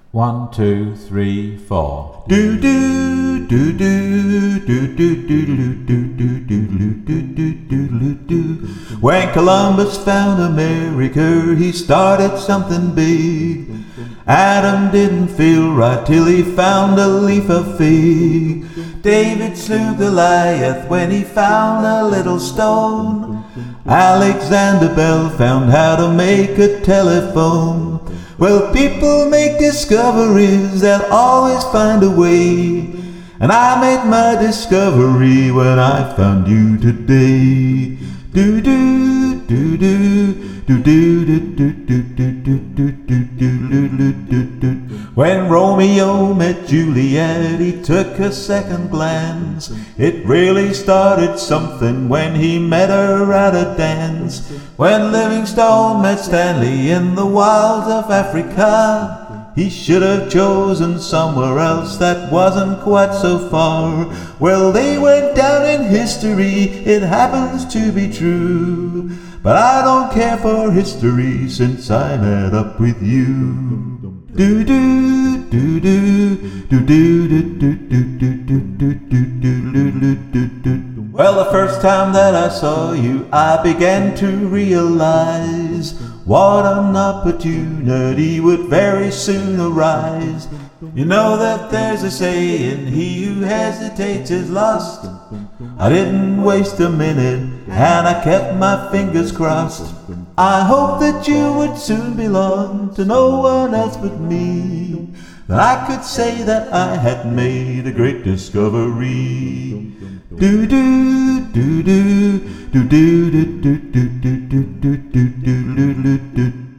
1, 2, 3, 4. Do do do do do do do do do do do do do do. When Columbus found America, he started something big. Adam didn't feel right till he found a leaf of fig. David slew Goliath when he found a little stone. Alexander Bell found how to make a telephone. Well, people make discoveries, they'll always find a way. And I made my discovery when I found you today. Do do do do do do do do do do do do do do do. When Romeo met Juliet, he took a second glance. It really started something when he met her at a dance. When Livingstone met Stanley in the wilds of Africa, he should have chosen somewhere else that wasn't quite so far. Well, they went down in history, it happens to be true. But I don't care for history since I met up with you. Do do do do do do do do do do do do do do. Well, the first time that I saw you, I began to realize what an opportunity would very soon arise. You know that there's a saying, he who hesitates is lost. I didn't waste a minute, and I kept my fingers crossed. I hope that you would soon belong to no one else but me, that I could say that I had made a great discovery. Do do do do do do do do do do do do do do do.